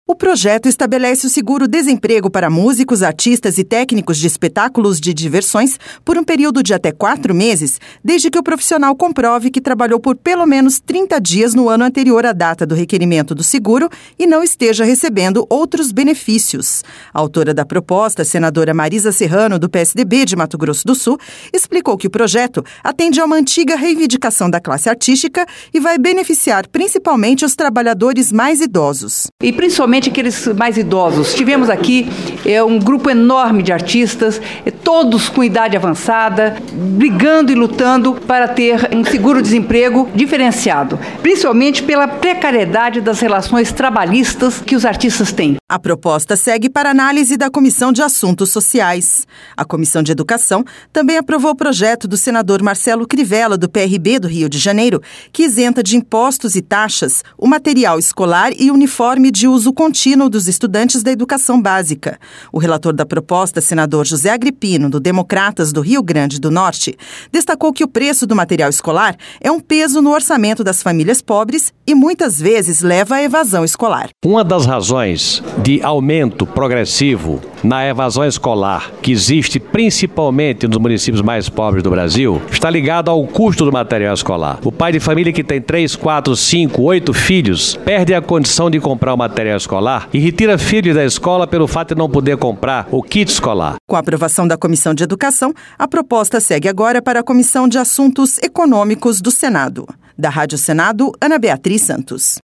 O projeto estabelece o seguro-desemprego para músicos, artistas e técnicos de espetáculos de diversões por um período de até 4 meses, desde que o profissional comprove que trabalhou por pelo menos 30 dias no ano anterior à data do requerimento do seguro e não esteja recebendo outros benefícios. A autora da proposta, a senadora Marisa Serrano, do PSDB de Mato Grosso do Sul, explicou que o projeto atende a uma antiga reivindicação da classe artística e vai beneficiar principalmente os trabalhadores mais idosos. E principalmente aqueles mais idosos. Tivemos aqui um grupo enorme de artistas, todos com idade avançada, brigando e lutando para ter um seguro-desemprego diferenciado, principalmente pela precariedade das relações trabalhistas que os artistas têm. A proposta segue para análise da Comissão de Assuntos Sociais. A Comissão de Educação também aprovou o projeto do senador Marcelo Crivella, do PRB do Rio de Janeiro, que isenta de impostos e taxas o material escolar e uniforme de uso contínuo dos estudantes da educação básica. O relator da proposta, senador José Agripino, do Democratas do Rio Grande do Norte, destacou que o preço do material escolar é um peso no orçamento das famílias pobres e muitas vezes leva à evasão escolar. Uma das razões de aumento progressivo na evasão escolar, que existe principalmente nos municípios mais pobres do Brasil, está ligado ao custo do material escolar. O pai de família que tem 3, 4, 5, 8 filhos perde a condição de comprar o material escolar e retira filhos da escola pelo fato de não poder comprar o kit escolar. Com a aprovação da Comissão de Educação, a proposta segue agora para a Comissão de Assuntos Econômicos do Senado. Da Rádio Senado, Ana Beatriz Santos.